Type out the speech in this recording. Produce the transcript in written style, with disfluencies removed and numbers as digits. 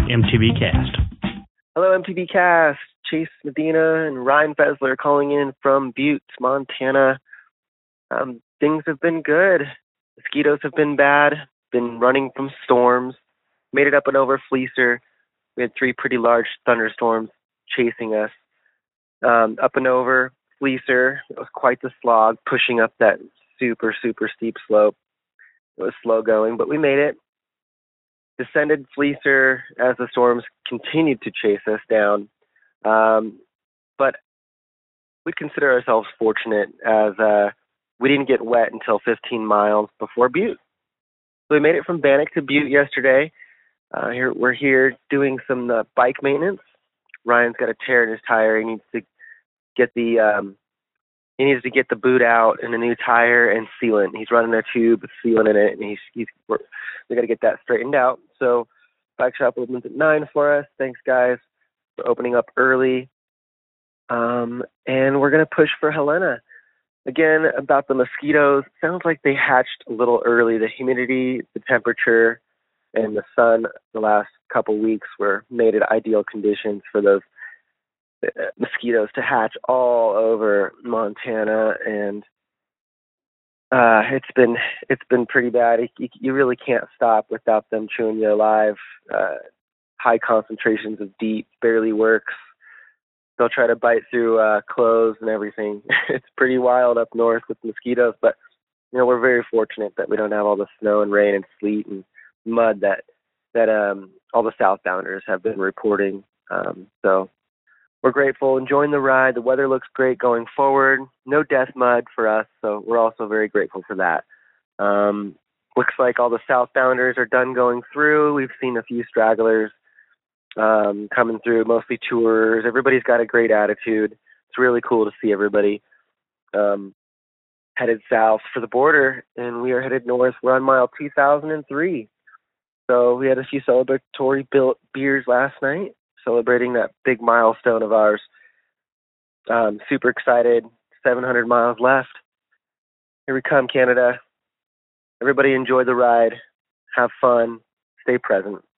MTB Cast. Hello, MTB Cast. Chase Medina and Ryan Fesler calling in from Butte, Montana. Things have been good. Mosquitoes have been bad. Been running from storms. Made it up and over Fleecer. We had 3 pretty large thunderstorms chasing us. Up and over Fleecer. It was quite the slog, pushing up that super, super steep slope. It was slow going, but we made it. Descended Fleecer as the storms continued to chase us down. But we consider ourselves fortunate as we didn't get wet until 15 miles before Butte. So we made it from Bannock to Butte yesterday. We're here doing some bike maintenance. Ryan's got a tear in his tire. He needs to get the boot out and a new tire and sealant. He's running a tube with sealant in it, and we got to get that straightened out. So bike shop opens at 9 for us. Thanks, guys, for opening up early. And we're going to push for Helena. Again, about the mosquitoes, sounds like they hatched a little early. The humidity, the temperature, and the sun the last couple weeks made it ideal conditions for those mosquitoes to hatch all over Montana, and it's been pretty bad. You really can't stop without them chewing you alive. High concentrations of DEET barely works. They'll try to bite through clothes and everything. It's pretty wild up north with mosquitoes, but we're very fortunate that we don't have all the snow and rain and sleet and mud that all the southbounders have been reporting. So we're grateful, enjoying the ride. The weather looks great going forward. No death mud for us, so we're also very grateful for that. Looks like all the southbounders are done going through. We've seen a few stragglers coming through, mostly tours. Everybody's got a great attitude. It's really cool to see everybody headed south for the border, and we are headed north. We're on mile 2003. So we had a few celebratory beers last night, celebrating that big milestone of ours. Super excited. 700 miles left. Here we come, Canada. Everybody enjoy the ride. Have fun. Stay present.